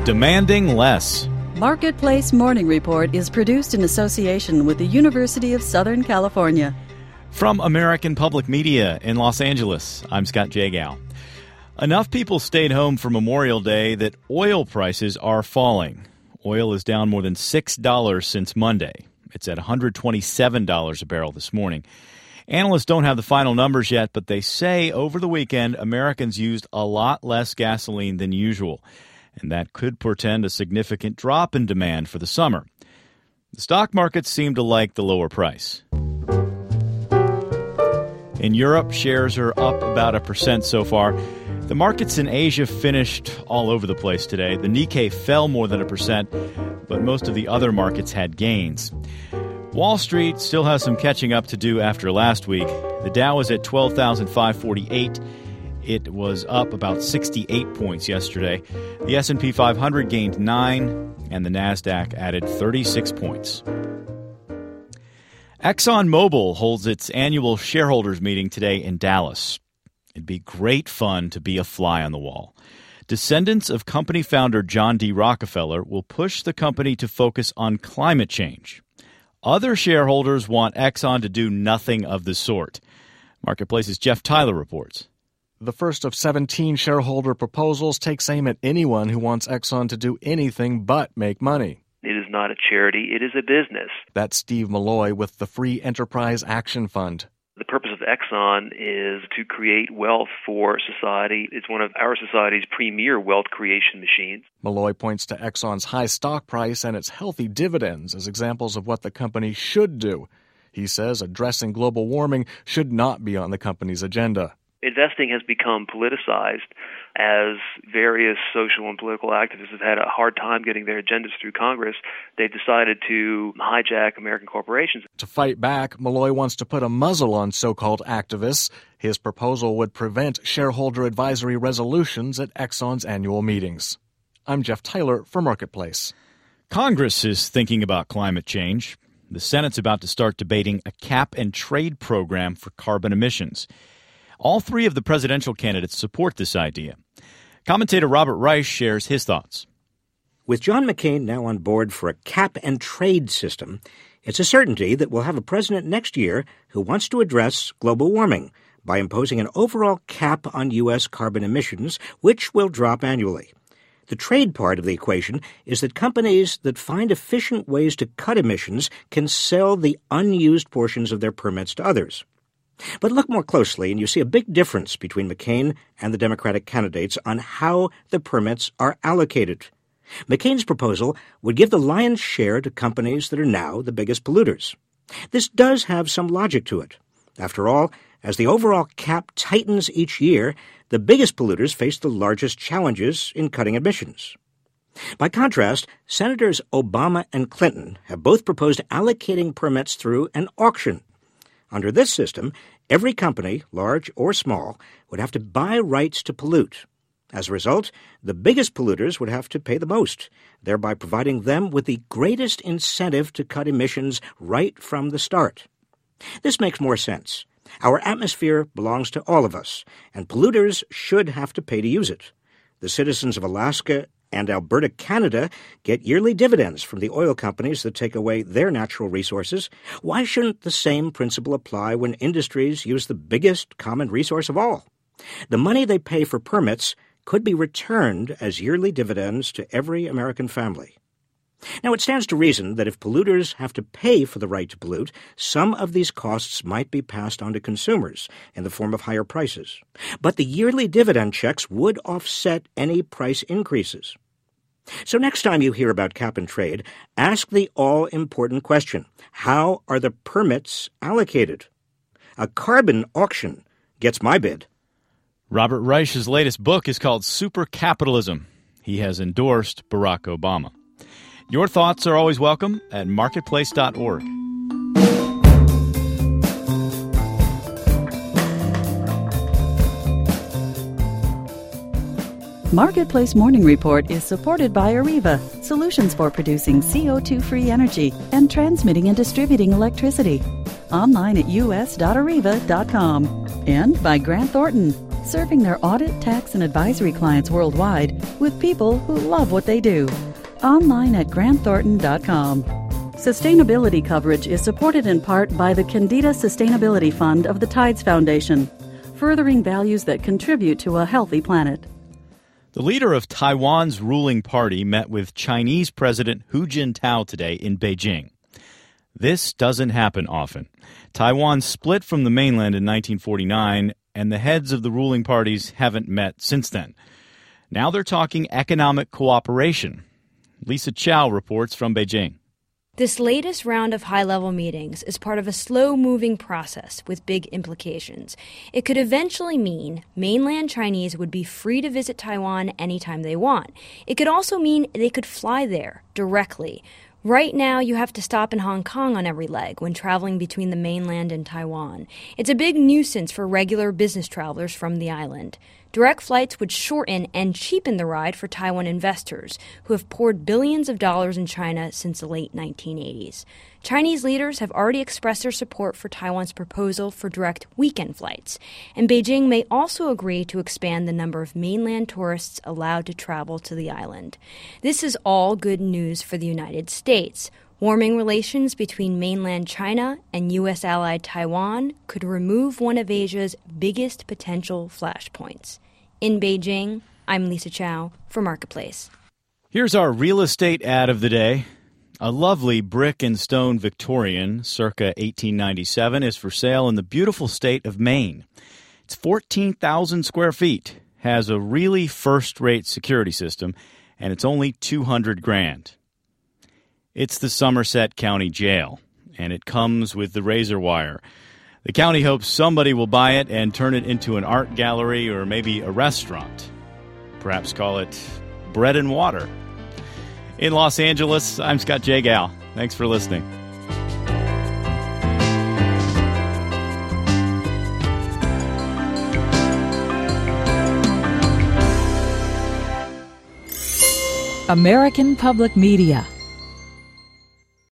demanding less. Marketplace Morning Report is produced in association with the University of Southern California. From American Public Media in Los Angeles, I'm Scott Jagow. Enough people stayed home for Memorial Day that oil prices are falling. Oil is down more than $6 since Monday. It's at $127 a barrel this morning. Analysts don't have the final numbers yet, but they say over the weekend, Americans used a lot less gasoline than usual. And that could portend a significant drop in demand for the summer. The stock markets seem to like the lower price. In Europe, shares are up about 1% so far. The markets in Asia finished all over the place today. The Nikkei fell more than 1%, but most of the other markets had gains. Wall Street still has some catching up to do after last week. The Dow is at 12,548. It was up about 68 points yesterday. The S&P 500 gained 9, and the Nasdaq added 36 points. ExxonMobil holds its annual shareholders meeting today in Dallas. It'd be great fun to be a fly on the wall. Descendants of company founder John D. Rockefeller will push the company to focus on climate change. Other shareholders want Exxon to do nothing of the sort. Marketplace's Jeff Tyler reports. The first of 17 shareholder proposals takes aim at anyone who wants Exxon to do anything but make money. It is not a charity, it is a business. That's Steve Malloy with the Free Enterprise Action Fund. The purpose of Exxon is to create wealth for society. It's one of our society's premier wealth creation machines. Malloy points to Exxon's high stock price and its healthy dividends as examples of what the company should do. He says addressing global warming should not be on the company's agenda. Investing has become politicized as various social and political activists have had a hard time getting their agendas through Congress. They've decided to hijack American corporations. To fight back, Malloy wants to put a muzzle on so-called activists. His proposal would prevent shareholder advisory resolutions at Exxon's annual meetings. I'm Jeff Tyler for Marketplace. Congress is thinking about climate change. The Senate's about to start debating a cap-and-trade program for carbon emissions. All three of the presidential candidates support this idea. Commentator Robert Reich shares his thoughts. With John McCain now on board for a cap-and-trade system, it's a certainty that we'll have a president next year who wants to address global warming by imposing an overall cap on U.S. carbon emissions, which will drop annually. The trade part of the equation is that companies that find efficient ways to cut emissions can sell the unused portions of their permits to others. But look more closely, and you see a big difference between McCain and the Democratic candidates on how the permits are allocated. McCain's proposal would give the lion's share to companies that are now the biggest polluters. This does have some logic to it. After all, as the overall cap tightens each year, the biggest polluters face the largest challenges in cutting emissions. By contrast, Senators Obama and Clinton have both proposed allocating permits through an auction. Under this system, every company, large or small, would have to buy rights to pollute. As a result, the biggest polluters would have to pay the most, thereby providing them with the greatest incentive to cut emissions right from the start. This makes more sense. Our atmosphere belongs to all of us, and polluters should have to pay to use it. The citizens of Alaska and Alberta, Canada, get yearly dividends from the oil companies that take away their natural resources. Why shouldn't the same principle apply when industries use the biggest common resource of all? The money they pay for permits could be returned as yearly dividends to every American family. Now, it stands to reason that if polluters have to pay for the right to pollute, some of these costs might be passed on to consumers in the form of higher prices. But the yearly dividend checks would offset any price increases. So next time you hear about cap and trade, ask the all-important question: how are the permits allocated? A carbon auction gets my bid. Robert Reich's latest book is called Super Capitalism. He has endorsed Barack Obama. Your thoughts are always welcome at marketplace.org. Marketplace Morning Report is supported by Areva, solutions for producing CO2-free energy and transmitting and distributing electricity. Online at us.areva.com. And by Grant Thornton, serving their audit, tax and advisory clients worldwide with people who love what they do. Online at GrantThornton.com. Sustainability coverage is supported in part by the Candida Sustainability Fund of the Tides Foundation, furthering values that contribute to a healthy planet. The leader of Taiwan's ruling party met with Chinese President Hu Jintao today in Beijing. This doesn't happen often. Taiwan split from the mainland in 1949, and the heads of the ruling parties haven't met since then. Now they're talking economic cooperation. Lisa Chow reports from Beijing. This latest round of high-level meetings is part of a slow-moving process with big implications. It could eventually mean mainland Chinese would be free to visit Taiwan anytime they want. It could also mean they could fly there directly. Right now, you have to stop in Hong Kong on every leg when traveling between the mainland and Taiwan. It's a big nuisance for regular business travelers from the island. Direct flights would shorten and cheapen the ride for Taiwan investors, who have poured billions of dollars in China since the late 1980s. Chinese leaders have already expressed their support for Taiwan's proposal for direct weekend flights, and Beijing may also agree to expand the number of mainland tourists allowed to travel to the island. This is all good news for the United States. Warming relations between mainland China and U.S. allied Taiwan could remove one of Asia's biggest potential flashpoints. In Beijing, I'm Lisa Chow for Marketplace. Here's our real estate ad of the day. A lovely brick and stone Victorian, circa 1897, is for sale in the beautiful state of Maine. It's 14,000 square feet, has a really first-rate security system, and it's only $200,000. It's the Somerset County Jail, and it comes with the razor wire. The county hopes somebody will buy it and turn it into an art gallery or maybe a restaurant. Perhaps call it Bread and Water. In Los Angeles, I'm Scott Jagow. Thanks for listening. American Public Media